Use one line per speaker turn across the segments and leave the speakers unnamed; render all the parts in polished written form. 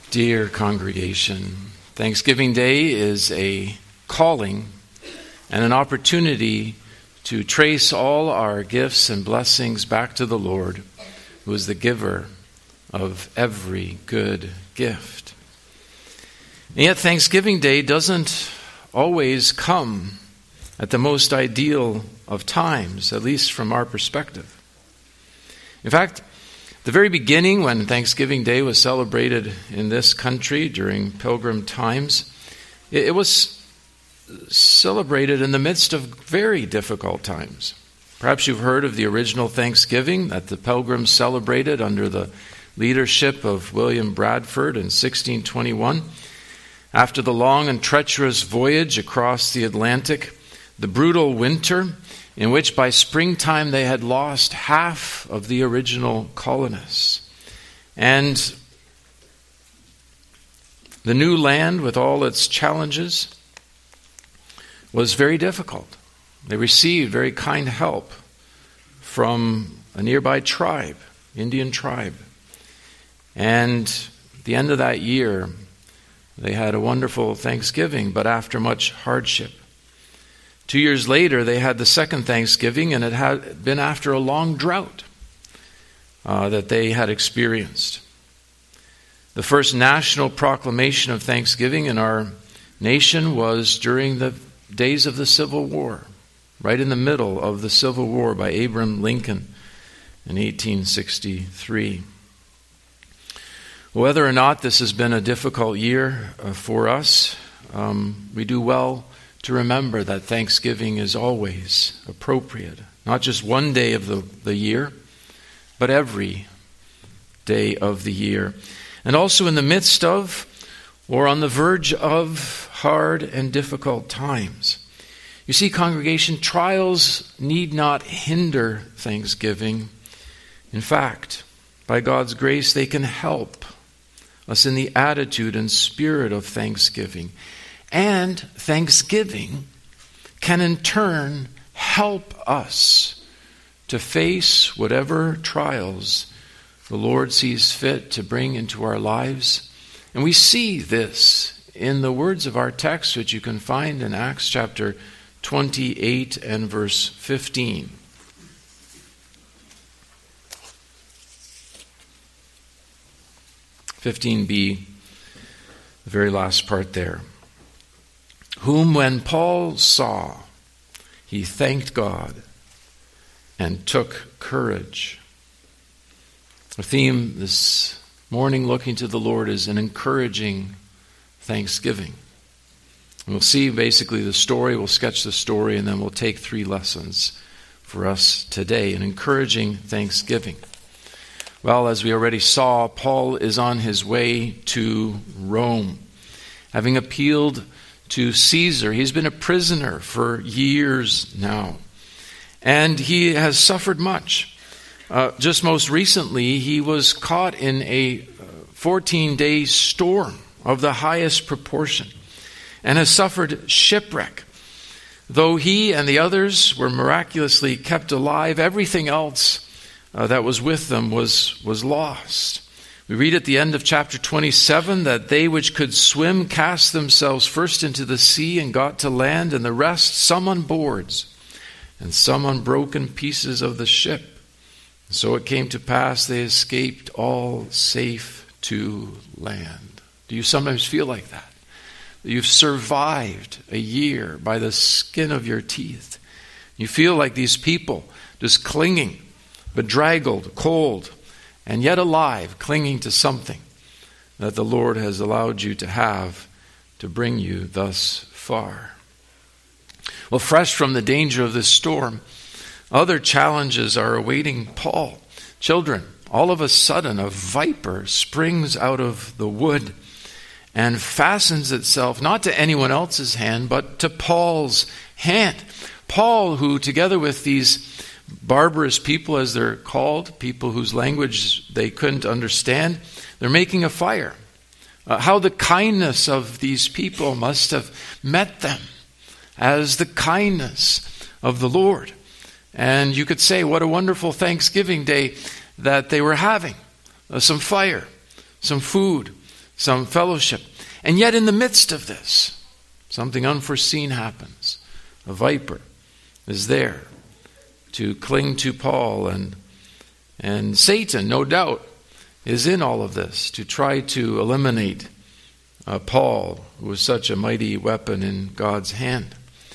Dear congregation, Thanksgiving Day is a calling and an opportunity to trace all our gifts and blessings back to the Lord, who is the giver of every good gift. And yet Thanksgiving Day doesn't always come at the most ideal of times, at least from our perspective. In fact, the very beginning, when Thanksgiving Day was celebrated in this country during Pilgrim times, it was celebrated in the midst of very difficult times. Perhaps you've heard of the original Thanksgiving that the Pilgrims celebrated under the leadership of William Bradford in 1621. After the long and treacherous voyage across the Atlantic, the brutal winter, in which by springtime they had lost half of the original colonists. And the new land, with all its challenges, was very difficult. They received very kind help from a nearby tribe, Indian tribe. And at the end of that year, they had a wonderful Thanksgiving, but after much hardship. 2 years later, they had the second Thanksgiving, and it had been after a long drought that they had experienced. The first national proclamation of Thanksgiving in our nation was during the days of the Civil War, right in the middle of the Civil War by Abraham Lincoln in 1863. Whether or not this has been a difficult year for us, we do well to remember that Thanksgiving is always appropriate. Not just one day of the year, but every day of the year. And also in the midst of, or on the verge of, hard and difficult times. You see, congregation, trials need not hinder Thanksgiving. In fact, by God's grace, they can help us in the attitude and spirit of thanksgiving. And thanksgiving can in turn help us to face whatever trials the Lord sees fit to bring into our lives. And we see this in the words of our text, which you can find in Acts chapter 28 and verse 15. (15b), the very last part there. Whom when Paul saw, he thanked God and took courage. The theme this morning, looking to the Lord, is an encouraging thanksgiving. And we'll see basically the story, we'll sketch the story, and then we'll take 3 lessons for us today. An encouraging thanksgiving. Well, as we already saw, Paul is on his way to Rome. Having appealed to Caesar, he's been a prisoner for years now. And he has suffered much. Just most recently, he was caught in a 14-day storm of the highest proportion and has suffered shipwreck. Though he and the others were miraculously kept alive, everything else that was with them was lost. We read at the end of chapter 27 that they which could swim cast themselves first into the sea and got to land, and the rest, some on boards and some on broken pieces of the ship. So it came to pass they escaped all safe to land. Do you sometimes feel like that? That you've survived a year by the skin of your teeth. You feel like these people just clinging, bedraggled, cold, and yet alive, clinging to something that the Lord has allowed you to have to bring you thus far. Well, fresh from the danger of this storm, other challenges are awaiting Paul. Children, all of a sudden a viper springs out of the wood and fastens itself not to anyone else's hand, but to Paul's hand. Paul, who together with these barbarous people, as they're called, people whose language they couldn't understand, they're making a fire. How the kindness of these people must have met them as the kindness of the Lord. And you could say, what a wonderful Thanksgiving Day that they were having. Some fire, some food, some fellowship. And yet in the midst of this, something unforeseen happens. A viper is there to cling to Paul, and Satan, no doubt, is in all of this to try to eliminate Paul, who was such a mighty weapon in God's hand.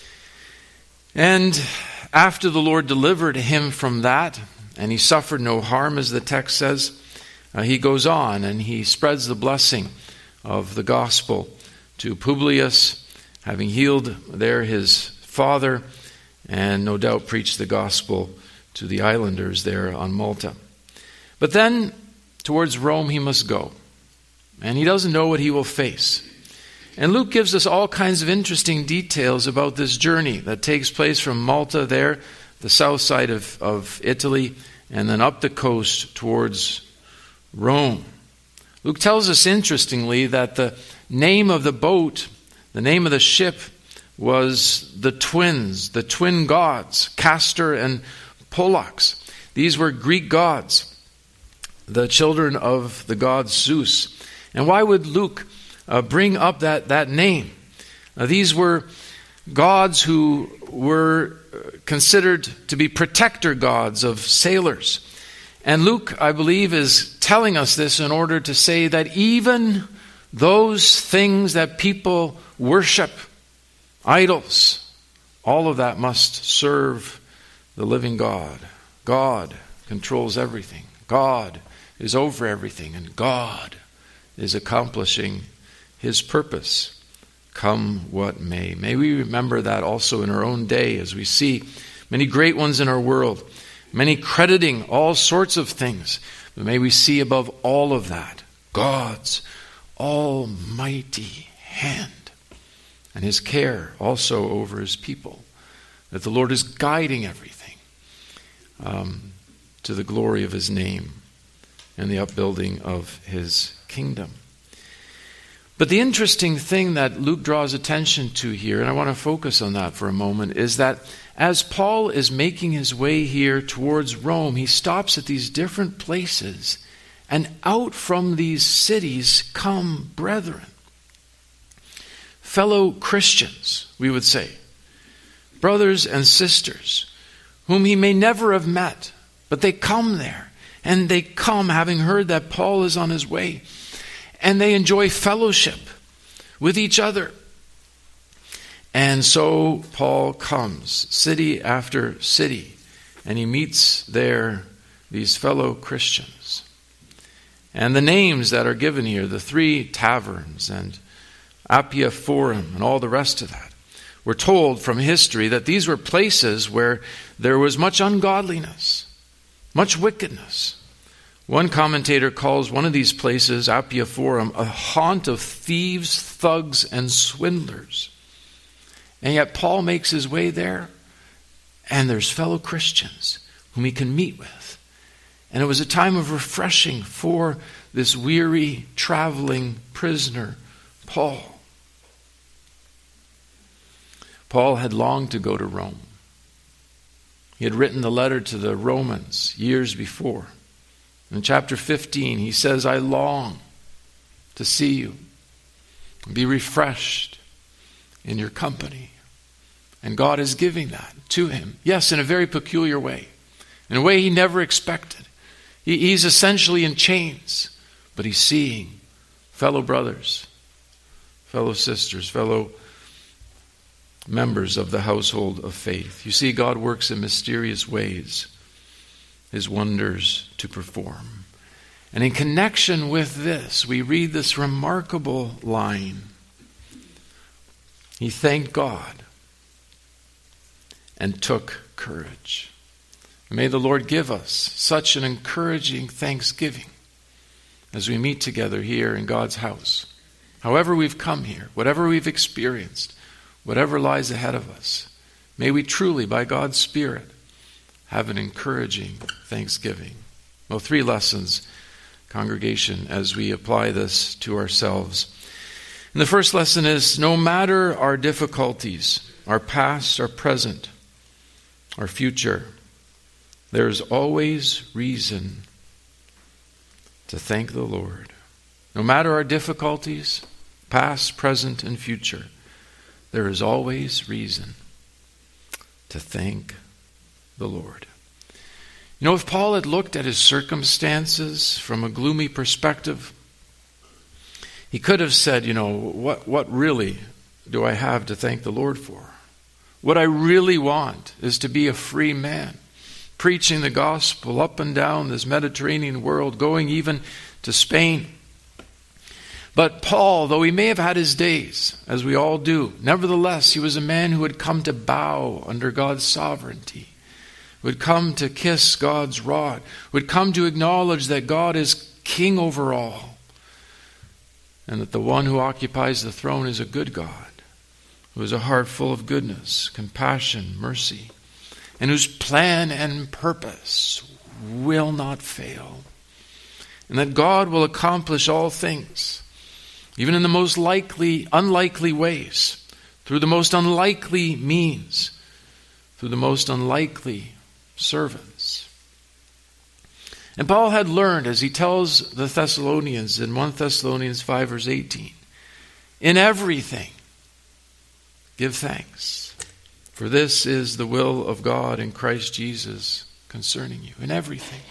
And after the Lord delivered him from that, and he suffered no harm, as the text says, he goes on and he spreads the blessing of the gospel to Publius, having healed there his father, and no doubt preached the gospel to the islanders there on Malta. But then, towards Rome he must go, and he doesn't know what he will face. And Luke gives us all kinds of interesting details about this journey that takes place from Malta there, the south side of Italy, and then up the coast towards Rome. Luke tells us interestingly that the name of the boat, the name of the ship, was the twins, the twin gods, Castor and Pollux. These were Greek gods, the children of the god Zeus. And why would Luke bring up that name? These were gods who were considered to be protector gods of sailors. And Luke, I believe, is telling us this in order to say that even those things that people worship, idols, all of that must serve the living God. God controls everything. God is over everything, and God is accomplishing his purpose, come what may. May we remember that also in our own day as we see many great ones in our world, many crediting all sorts of things. But may we see above all of that God's almighty hand and his care also over his people, that the Lord is guiding everything to the glory of his name and the upbuilding of his kingdom. But the interesting thing that Luke draws attention to here, and I want to focus on that for a moment, is that as Paul is making his way here towards Rome, he stops at these different places, and out from these cities come brethren, fellow Christians, we would say, brothers and sisters, whom he may never have met, but they come there, and they come having heard that Paul is on his way. And they enjoy fellowship with each other. And so Paul comes, city after city, and he meets there these fellow Christians. And the names that are given here, the 3 taverns and Appia Forum and all the rest of that, we're told from history that these were places where there was much ungodliness, much wickedness. One commentator calls one of these places, Appia Forum, a haunt of thieves, thugs, and swindlers. And yet Paul makes his way there, and there's fellow Christians whom he can meet with. And it was a time of refreshing for this weary, traveling prisoner, Paul. Paul had longed to go to Rome. He had written the letter to the Romans years before. In chapter 15, he says, I long to see you and be refreshed in your company. And God is giving that to him. Yes, in a very peculiar way. In a way he never expected. He's essentially in chains, but he's seeing fellow brothers, fellow sisters, fellow members of the household of faith. You see, God works in mysterious ways, his wonders to perform. And in connection with this, we read this remarkable line. He thanked God and took courage. May the Lord give us such an encouraging thanksgiving as we meet together here in God's house. However we've come here, whatever we've experienced, whatever lies ahead of us, may we truly, by God's Spirit, have an encouraging thanksgiving. Well, 3 lessons, congregation, as we apply this to ourselves. And the first lesson is, no matter our difficulties, our past, our present, our future, there is always reason to thank the Lord. No matter our difficulties, past, present, and future, there is always reason to thank the Lord. You know, if Paul had looked at his circumstances from a gloomy perspective, he could have said, you know, what really do I have to thank the Lord for? What I really want is to be a free man, preaching the gospel up and down this Mediterranean world, going even to Spain. But Paul, though he may have had his days, as we all do, nevertheless, he was a man who had come to bow under God's sovereignty, who had come to kiss God's rod, who had come to acknowledge that God is king over all, and that the one who occupies the throne is a good God, who has a heart full of goodness, compassion, mercy, and whose plan and purpose will not fail, and that God will accomplish all things, even in the most unlikely ways, through the most unlikely means, through the most unlikely servants. And Paul had learned, as he tells the Thessalonians in 1 Thessalonians 5 verse 18, in everything give thanks, for this is the will of God in Christ Jesus concerning you. In everything.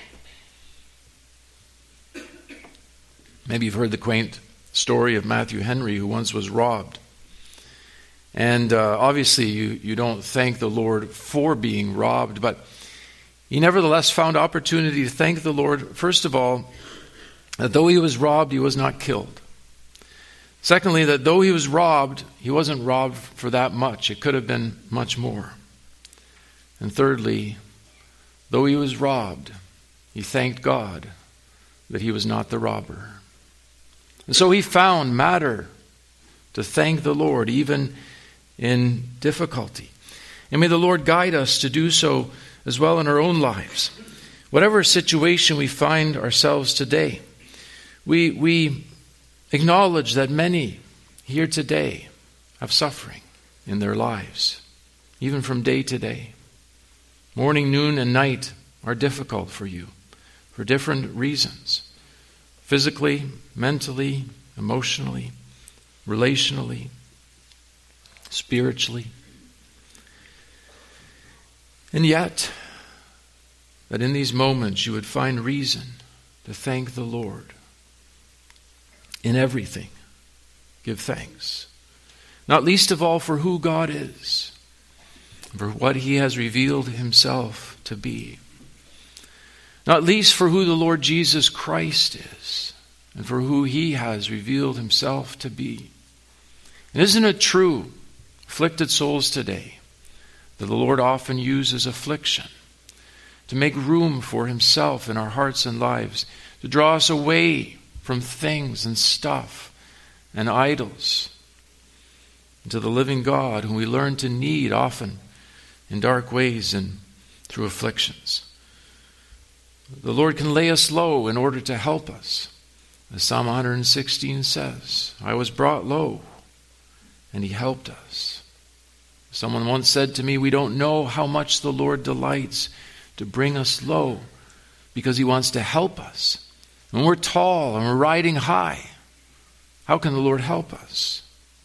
Maybe you've heard the quaint story of Matthew Henry, who once was robbed. And obviously you don't thank the Lord for being robbed, but he nevertheless found opportunity to thank the Lord, first of all, that though he was robbed, he was not killed. Secondly, that though he was robbed, he wasn't robbed for that much. It could have been much more. And thirdly, though he was robbed, he thanked God that he was not the robber. And so he found matter to thank the Lord, even in difficulty. And may the Lord guide us to do so as well in our own lives. Whatever situation we find ourselves today, we acknowledge that many here today have suffering in their lives, even from day to day. Morning, noon, and night are difficult for you for different reasons. Physically, mentally, emotionally, relationally, spiritually. And yet, that in these moments you would find reason to thank the Lord. In everything, give thanks. Not least of all for who God is, for what He has revealed Himself to be. Not least for who the Lord Jesus Christ is, and for who He has revealed Himself to be. And isn't it true, afflicted souls today, that the Lord often uses affliction to make room for Himself in our hearts and lives, to draw us away from things and stuff and idols, and to the living God whom we learn to need often in dark ways and through afflictions. The Lord can lay us low in order to help us. As Psalm 116 says, I was brought low, and He helped us. Someone once said to me, we don't know how much the Lord delights to bring us low because He wants to help us. When we're tall and we're riding high, how can the Lord help us?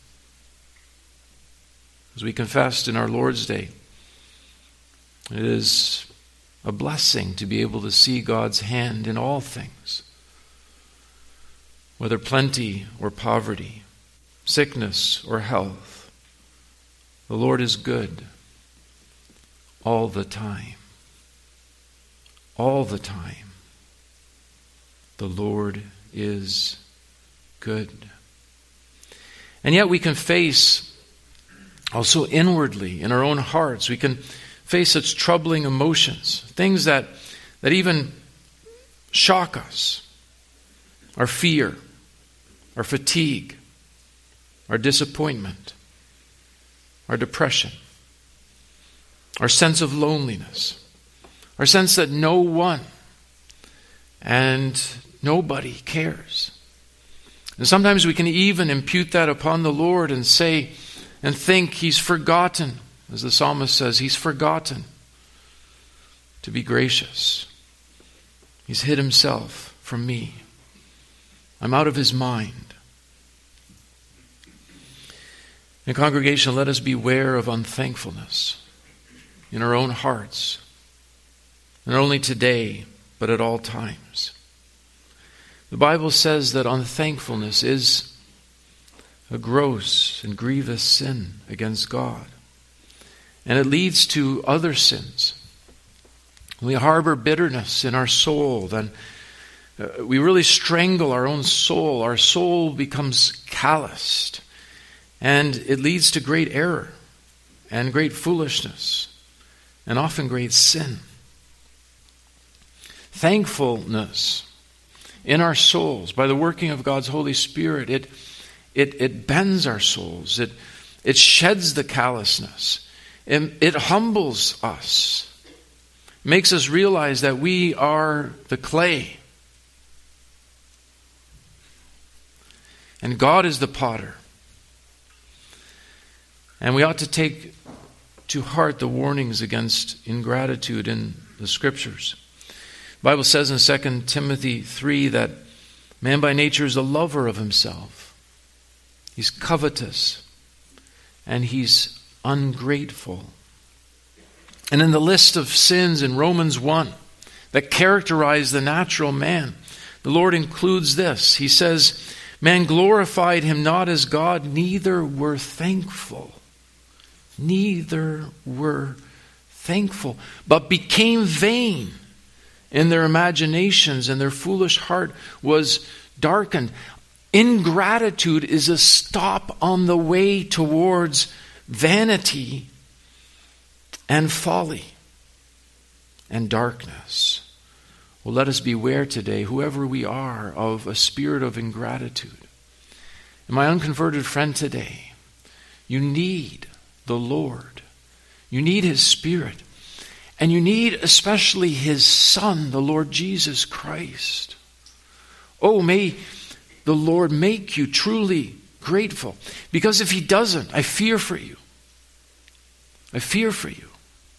As we confessed in our Lord's Day, it is a blessing to be able to see God's hand in all things, whether plenty or poverty, sickness or health. The Lord is good all the time. All the time. The Lord is good. And yet we can face also inwardly in our own hearts, we can face such troubling emotions, things that even shock us. Our fear, our fatigue, our disappointment, our depression, our sense of loneliness, our sense that no one and nobody cares. And sometimes we can even impute that upon the Lord and say and think He's forgotten, as the psalmist says, He's forgotten to be gracious. He's hid Himself from me. I'm out of his mind. And congregation, let us beware of unthankfulness in our own hearts, not only today, but at all times. The Bible says that unthankfulness is a gross and grievous sin against God. And it leads to other sins. We harbor bitterness in our soul, then we really strangle our own soul. Our soul becomes calloused. And it leads to great error and great foolishness and often great sin. Thankfulness in our souls, by the working of God's Holy Spirit, it bends our souls. It sheds the callousness. It humbles us. Makes us realize that we are the clay. And God is the potter. And we ought to take to heart the warnings against ingratitude in the Scriptures. The Bible says in 2 Timothy 3 that man by nature is a lover of himself. He's covetous. And he's ungrateful. And in the list of sins in Romans 1 that characterize the natural man, the Lord includes this. He says, man glorified him not as God, neither were thankful. Neither were thankful, but became vain in their imaginations, and their foolish heart was darkened. Ingratitude is a stop on the way towards vanity and folly and darkness. Well, let us beware today, whoever we are, of a spirit of ingratitude. And my unconverted friend today, you need the Lord. You need His Spirit. And you need especially His Son, the Lord Jesus Christ. Oh, may the Lord make you truly grateful. Because if He doesn't, I fear for you. I fear for you.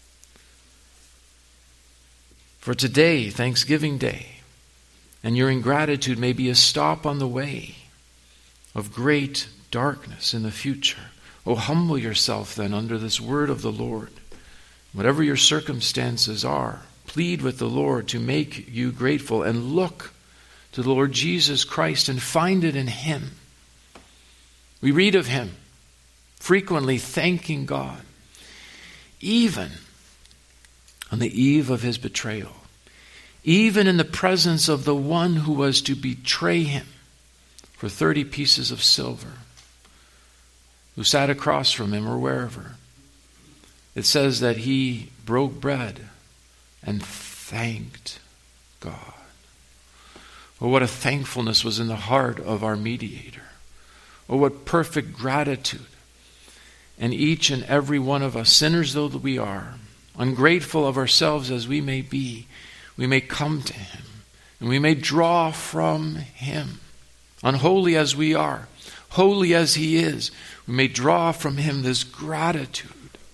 For today, Thanksgiving Day, and your ingratitude may be a stop on the way of great darkness in the future. Oh, humble yourself then under this word of the Lord. Whatever your circumstances are, plead with the Lord to make you grateful and look to the Lord Jesus Christ and find it in Him. We read of Him frequently thanking God, even on the eve of His betrayal, even in the presence of the one who was to betray Him for 30 pieces of silver, who sat across from Him or wherever. It says that He broke bread and thanked God. Oh, what a thankfulness was in the heart of our mediator. Oh, what perfect gratitude. And each and every one of us, sinners though that we are, ungrateful of ourselves as we may be, we may come to Him and we may draw from Him. Unholy as we are, holy as He is, we may draw from Him this gratitude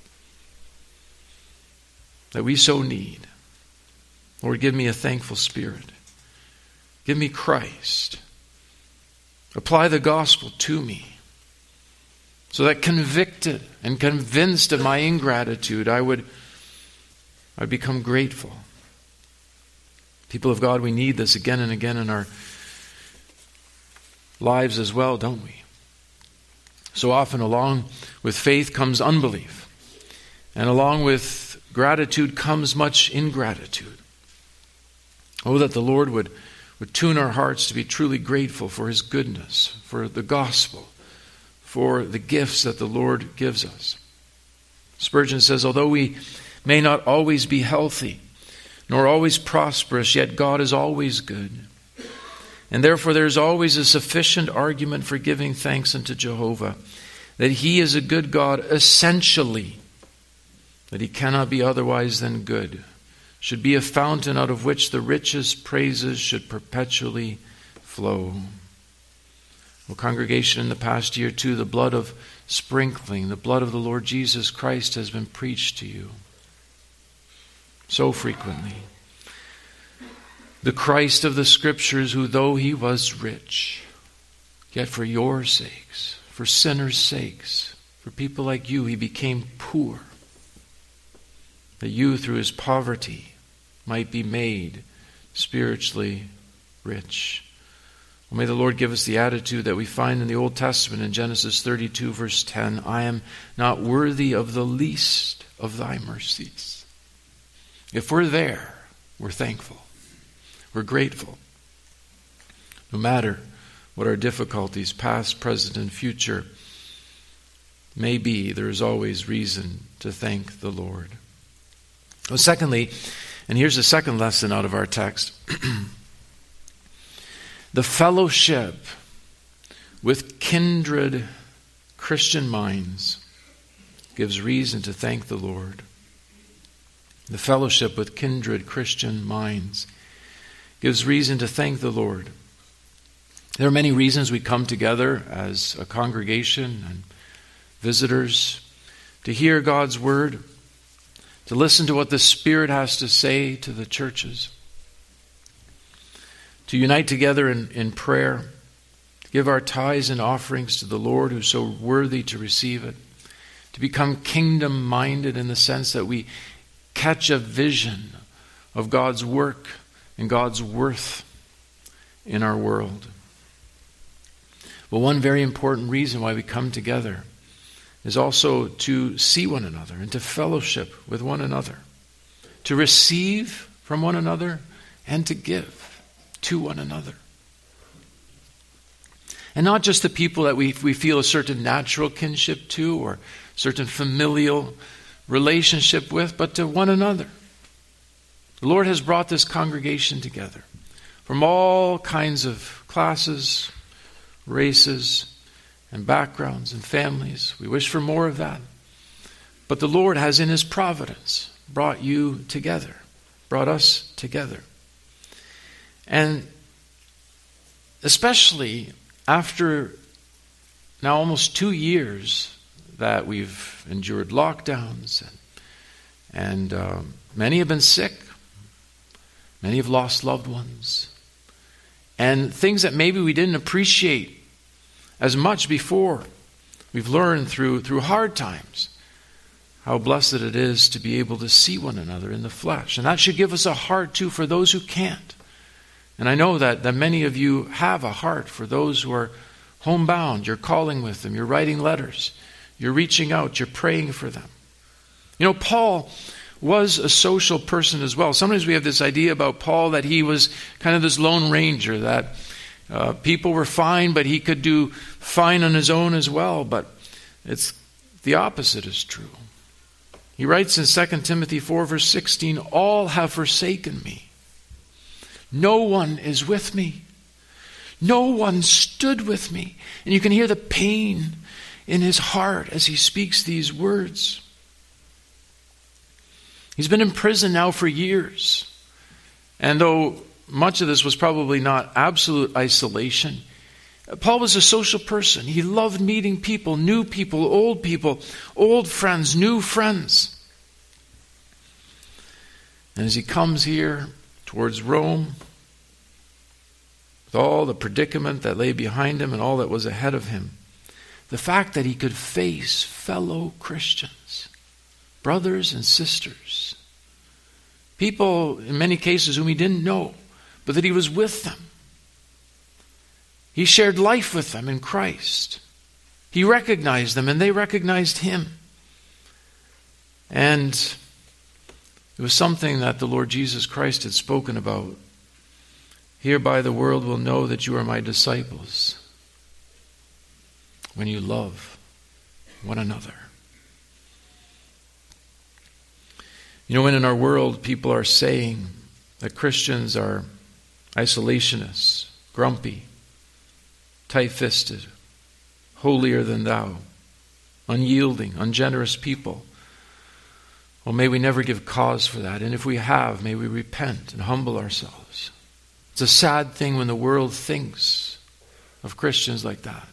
that we so need. Lord, give me a thankful spirit. Give me Christ. Apply the gospel to me, so that convicted and convinced of my ingratitude, I'd become grateful. People of God, we need this again and again in our lives as well, don't we? So often along with faith comes unbelief. And along with gratitude comes much ingratitude. Oh, that the Lord would tune our hearts to be truly grateful for His goodness, for the gospel, for the gifts that the Lord gives us. Spurgeon says, although we may not always be healthy, nor always prosperous, yet God is always good. And therefore there is always a sufficient argument for giving thanks unto Jehovah, that He is a good God essentially, that He cannot be otherwise than good, should be a fountain out of which the richest praises should perpetually flow. Well, congregation, in the past year too, the blood of sprinkling, the blood of the Lord Jesus Christ has been preached to you so frequently. The Christ of the Scriptures, who though he was rich, yet for your sakes, for sinners' sakes, for people like you, he became poor, that you through his poverty might be made spiritually rich. Well, may the Lord give us the attitude that we find in the Old Testament in Genesis 32 verse 10, I am not worthy of the least of thy mercies. If we're there, we're thankful. We're grateful. No matter what our difficulties, past, present, and future, may be, there is always reason to thank the Lord. Well, secondly, and here's the second lesson out of our text, the fellowship with kindred Christian minds gives reason to thank the Lord. The fellowship with kindred Christian minds gives reason to thank the Lord. There are many reasons we come together as a congregation and visitors to hear God's word, to listen to what the Spirit has to say to the churches, to unite together in prayer, to give our tithes and offerings to the Lord who's so worthy to receive it, to become kingdom-minded in the sense that we catch a vision of God's work and God's worth in our world. Well, one very important reason why we come together is also to see one another and to fellowship with one another, to receive from one another and to give to one another. And not just the people that we feel a certain natural kinship to or certain familial relationship with, but to one another. The Lord has brought this congregation together from all kinds of classes, races, and backgrounds and families. We wish for more of that. But the Lord has in his providence brought you together, brought us together. And especially after now almost 2 years that we've endured lockdowns and many have been sick. Many have lost loved ones. And things that maybe we didn't appreciate as much before. We've learned through hard times how blessed it is to be able to see one another in the flesh. And that should give us a heart too for those who can't. And I know that many of you have a heart for those who are homebound. You're calling with them. You're writing letters. You're reaching out. You're praying for them. You know, Paul was a social person as well. Sometimes we have this idea about Paul that he was kind of this lone ranger, that people were fine, but he could do fine on his own as well. But it's the opposite is true. He writes in 2 Timothy 4 verse 16, all have forsaken me. No one is with me. No one stood with me. And you can hear the pain in his heart as he speaks these words. He's been in prison now for years. And though much of this was probably not absolute isolation, Paul was a social person. He loved meeting people, old friends, new friends. And as he comes here towards Rome, with all the predicament that lay behind him and all that was ahead of him, the fact that he could face fellow Christians, brothers and sisters, people in many cases whom he didn't know, but that he was with them. He shared life with them in Christ. He recognized them and they recognized him. And it was something that the Lord Jesus Christ had spoken about. Hereby the world will know that you are my disciples, when you love one another. You know, when in our world people are saying that Christians are isolationists, grumpy, tight-fisted, holier than thou, unyielding, ungenerous people, well, may we never give cause for that. And if we have, may we repent and humble ourselves. It's a sad thing when the world thinks of Christians like that.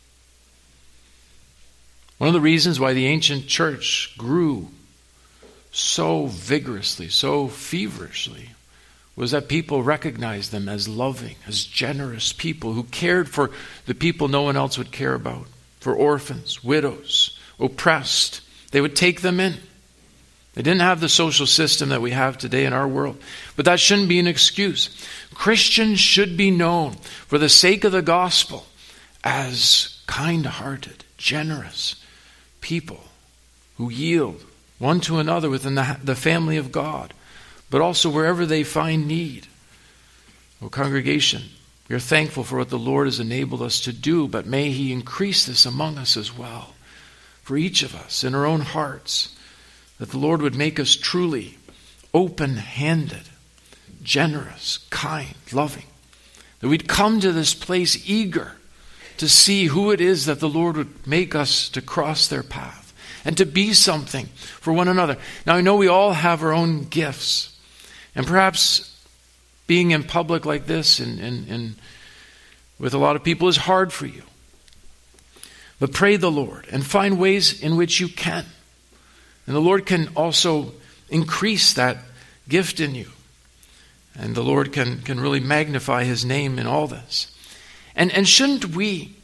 One of the reasons why the ancient church grew so vigorously, so feverishly, was that people recognized them as loving, as generous people who cared for the people no one else would care about, for orphans, widows, oppressed. They would take them in. They didn't have the social system that we have today in our world, but that shouldn't be an excuse. Christians should be known for the sake of the gospel as kind-hearted, generous people who yield one to another within the family of God, but also wherever they find need. Oh, congregation, we are thankful for what the Lord has enabled us to do, but may He increase this among us as well, for each of us in our own hearts, that the Lord would make us truly open-handed, generous, kind, loving, that we'd come to this place eager to see who it is that the Lord would make us to cross their path and to be something for one another. Now, I know we all have our own gifts, and perhaps being in public like this and with a lot of people is hard for you. But pray the Lord and find ways in which you can. And the Lord can also increase that gift in you. And the Lord can really magnify His name in all this. And shouldn't we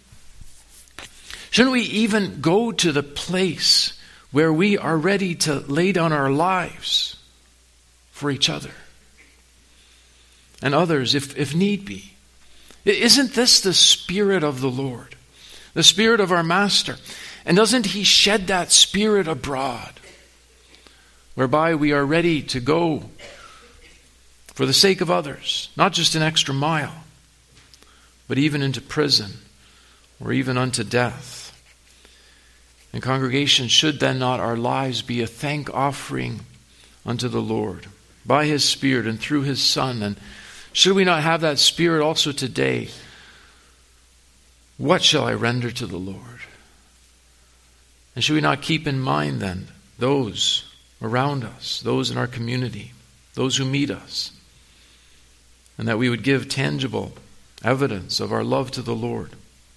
even go to the place where we are ready to lay down our lives for each other and others if need be? Isn't this the Spirit of the Lord, the Spirit of our Master? And doesn't He shed that Spirit abroad, whereby we are ready to go for the sake of others, not just an extra mile, but even into prison or even unto death? And congregation, should then not our lives be a thank offering unto the Lord by His Spirit and through His Son? And should we not have that Spirit also today? What shall I render to the Lord? And should we not keep in mind then those around us, those in our community, those who meet us, and that we would give tangible evidence of our love to the Lord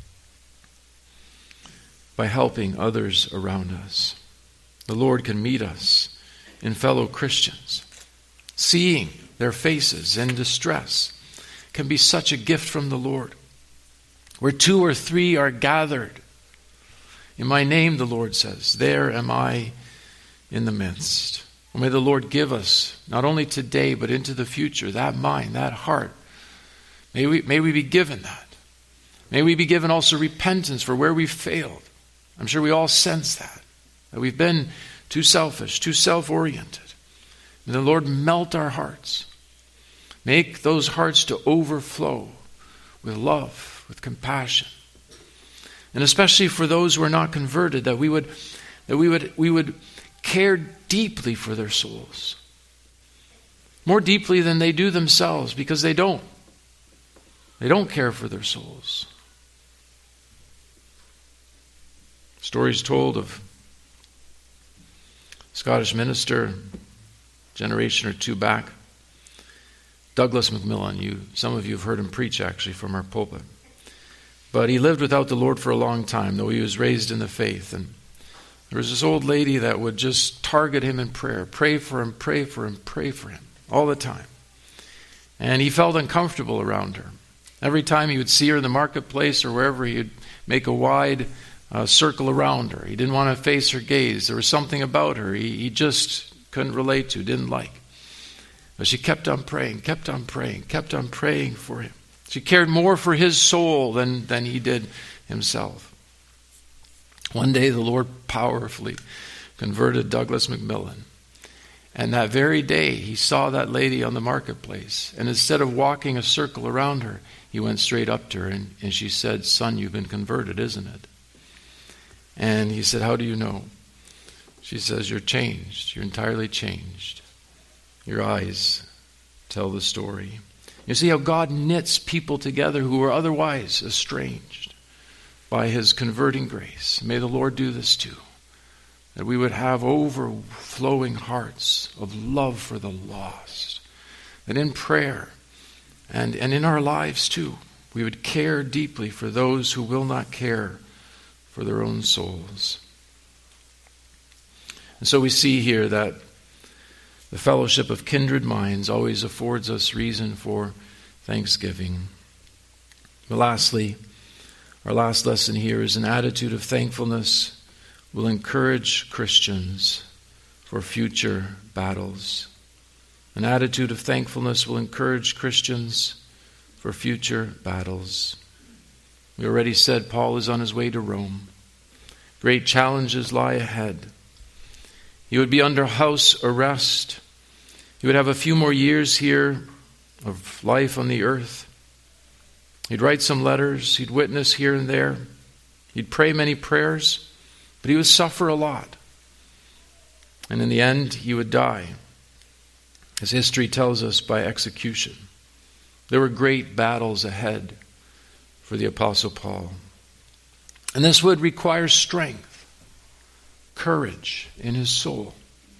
by helping others around us? The Lord can meet us in fellow Christians. Seeing their faces in distress can be such a gift from the Lord. Where 2 or 3 are gathered in my name, the Lord says, there am I in the midst. Well, may the Lord give us, not only today, but into the future, that mind, that heart. May we be given that. May we be given also repentance for where we've failed. I'm sure we all sense that we've been too selfish, too self-oriented. May the Lord melt our hearts. Make those hearts to overflow with love, with compassion. And especially for those who are not converted, that we would care deeply for their souls. More deeply than they do themselves, because they don't. They don't care for their souls. Stories told of a Scottish minister a generation or 2 back, Douglas McMillan. Some of you have heard him preach actually from our pulpit. But he lived without the Lord for a long time, though he was raised in the faith. And there was this old lady that would just target him in prayer. Pray for him, pray for him, pray for him, all the time. And he felt uncomfortable around her. Every time he would see her in the marketplace or wherever, he would make a wide circle around her. He didn't want to face her gaze. There was something about her he just couldn't relate to, didn't like. But she kept on praying, kept on praying, kept on praying for him. She cared more for his soul than he did himself. One day the Lord powerfully converted Douglas McMillan. And that very day he saw that lady on the marketplace. And instead of walking a circle around her, he went straight up to her and she said, "Son, you've been converted, isn't it?" And he said, "How do you know?" She says, "You're changed. You're entirely changed. Your eyes tell the story." You see how God knits people together who were otherwise estranged by His converting grace. May the Lord do this too. That we would have overflowing hearts of love for the lost. That in prayer and in our lives too, we would care deeply for those who will not care for their own souls. And so we see here that The fellowship of kindred minds always affords us reason for thanksgiving. But lastly, our last lesson here is an attitude of thankfulness will encourage Christians for future battles. An attitude of thankfulness will encourage Christians for future battles. We already said Paul is on his way to Rome. Great challenges lie ahead. He would be under house arrest. He would have a few more years here of life on the earth. He'd write some letters. He'd witness here and there. He'd pray many prayers. But he would suffer a lot. And in the end, he would die, as history tells us, by execution. There were great battles ahead for the Apostle Paul. And this would require strength, courage in his soul.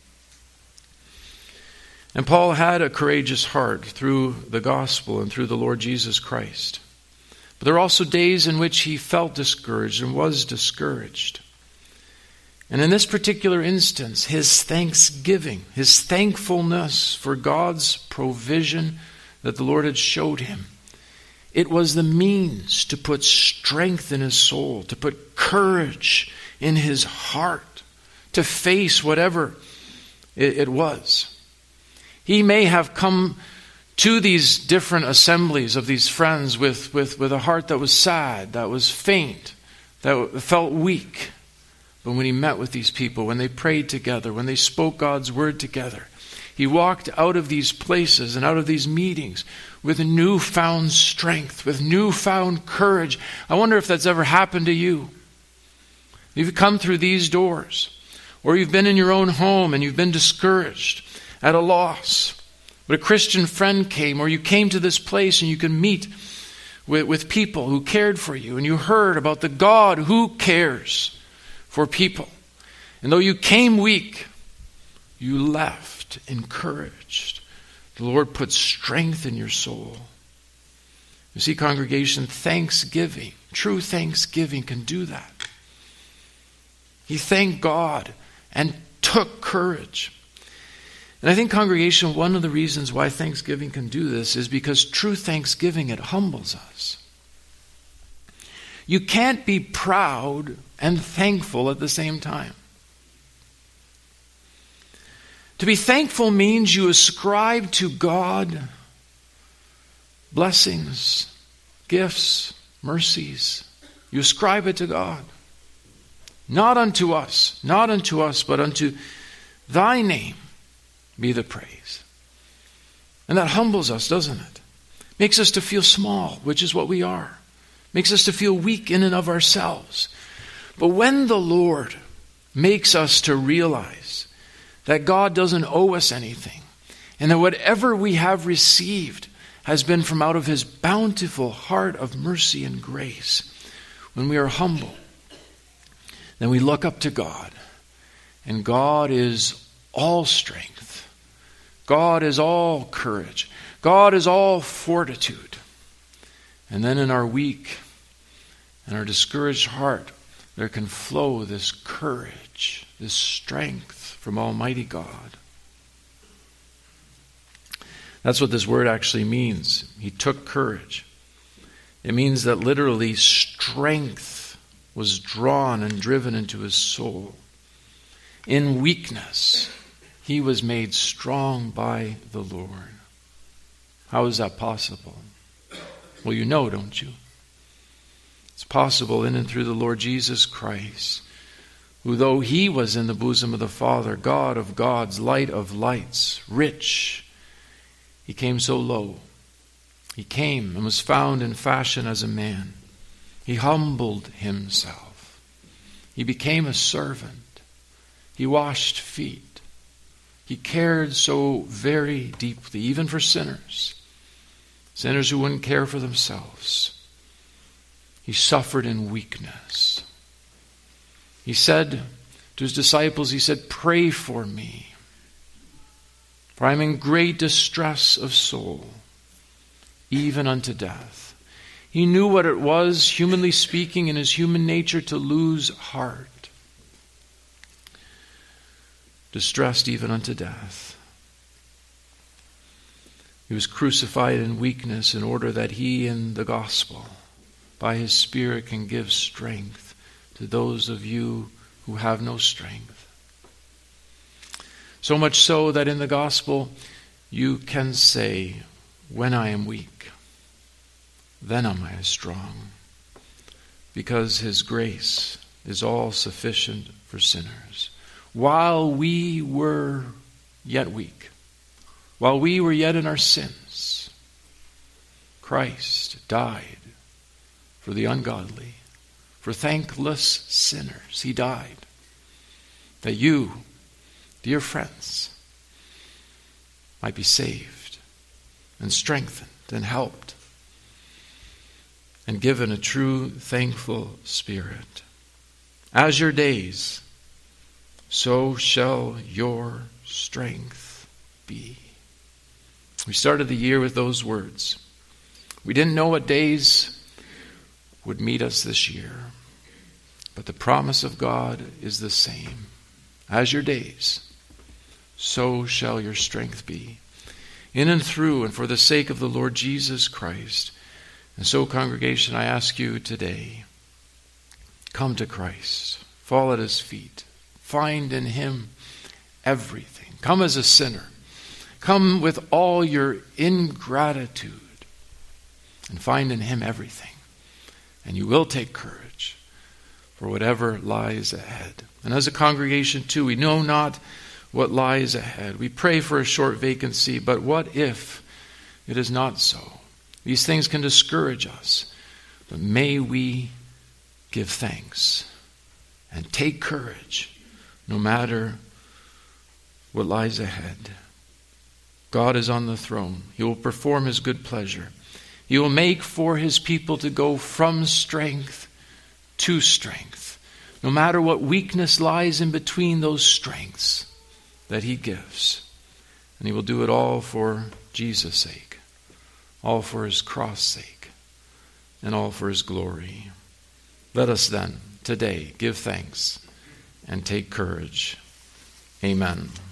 And Paul had a courageous heart through the gospel and through the Lord Jesus Christ. But there were also days in which he felt discouraged and was discouraged. And in this particular instance, his thanksgiving, his thankfulness for God's provision that the Lord had showed him, it was the means to put strength in his soul, to put courage in his heart, to face whatever it was. He may have come to these different assemblies of these friends with a heart that was sad, that was faint, that felt weak. But when he met with these people, when they prayed together, when they spoke God's word together, he walked out of these places and out of these meetings with newfound strength, with newfound courage. I wonder if that's ever happened to you. You've come through these doors, or you've been in your own home and you've been discouraged, at a loss. But a Christian friend came, or you came to this place and you can meet with people who cared for you, and you heard about the God who cares for people. And though you came weak, you left encouraged. The Lord put strength in your soul. You see, congregation, thanksgiving, true thanksgiving can do that. He thanked God and took courage. And I think, congregation, one of the reasons why thanksgiving can do this is because true thanksgiving, it humbles us. You can't be proud and thankful at the same time. To be thankful means you ascribe to God blessings, gifts, mercies. You ascribe it to God. Not unto us, but unto thy name be the praise. And that humbles us, doesn't it? Makes us to feel small, which is what we are. Makes us to feel weak in and of ourselves. But when the Lord makes us to realize that God doesn't owe us anything, and that whatever we have received has been from out of his bountiful heart of mercy and grace, when we are humble, then we look up to God, and God is all strength. God is all courage. God is all fortitude. And then in our weak and our discouraged heart, there can flow this courage, this strength from Almighty God. That's what this word actually means. He took courage. It means that literally strength was drawn and driven into his soul. In weakness, he was made strong by the Lord. How is that possible? Well, you know, don't you? It's possible in and through the Lord Jesus Christ, who, though he was in the bosom of the Father, God of gods, light of lights, rich, he came so low. He came and was found in fashion as a man. He humbled himself. He became a servant. He washed feet. He cared so very deeply, even for sinners. Sinners who wouldn't care for themselves. He suffered in weakness. He said to his disciples, he said, "Pray for me, for I am in great distress of soul, even unto death." He knew what it was, humanly speaking, in his human nature, to lose heart. Distressed even unto death. He was crucified in weakness in order that he in the gospel, by his Spirit, can give strength to those of you who have no strength. So much so that in the gospel you can say, when I am weak, then am I strong, because his grace is all sufficient for sinners. While we were yet weak, while we were yet in our sins, Christ died for the ungodly, for thankless sinners. He died that you, dear friends, might be saved and strengthened and helped and given a true thankful spirit. As your days, so shall your strength be. We started the year with those words. We didn't know what days would meet us this year, but the promise of God is the same. As your days, so shall your strength be. In and through and for the sake of the Lord Jesus Christ. And so, congregation, I ask you today, come to Christ. Fall at his feet. Find in him everything. Come as a sinner. Come with all your ingratitude and find in him everything. And you will take courage for whatever lies ahead. And as a congregation too, we know not what lies ahead. We pray for a short vacancy, but what if it is not so? These things can discourage us, but may we give thanks and take courage no matter what lies ahead. God is on the throne. He will perform his good pleasure. He will make for his people to go from strength to strength, no matter what weakness lies in between those strengths that he gives. And he will do it all for Jesus' sake, all for his cross' sake, and all for his glory. Let us then, today, give thanks and take courage. Amen.